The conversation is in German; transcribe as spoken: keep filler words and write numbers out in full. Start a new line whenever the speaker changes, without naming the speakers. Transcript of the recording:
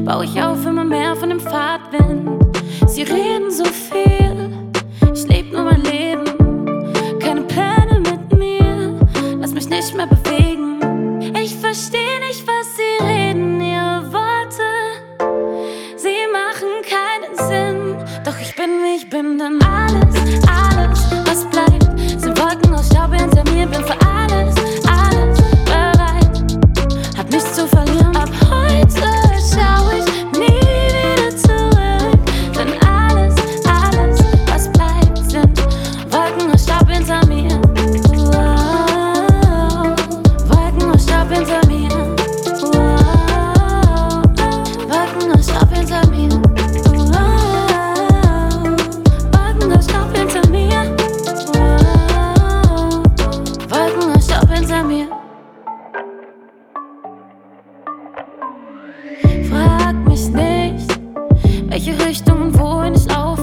baue ich auf immer mehr von dem Fahrtwind. Sie reden so viel, ich leb nur mein Leben. Keine Pläne mit mir, lass mich nicht mehr bewegen. Ich versteh nicht, was sie reden, ihre Worte, sie machen keinen Sinn. Doch ich bin, wie ich bin, denn alles, alles, was bleibt, sind Wolken aus Staub hinter mir. Bin für alles, alles bereit, hab nichts zu verlieren. Ab heute schau ich nie wieder zurück, denn alles, alles, was bleibt, sind Wolken aus Staub hinter mir. Wow. Wolken aus Staub hinter mir. Wow. Wolken aus Staub hinter mir. Wow. Wolken aus Staub hinter mir. Wow. Wolken aus Staub hinter mir. Frag mich nicht, welche Richtung und wohin ich laufe.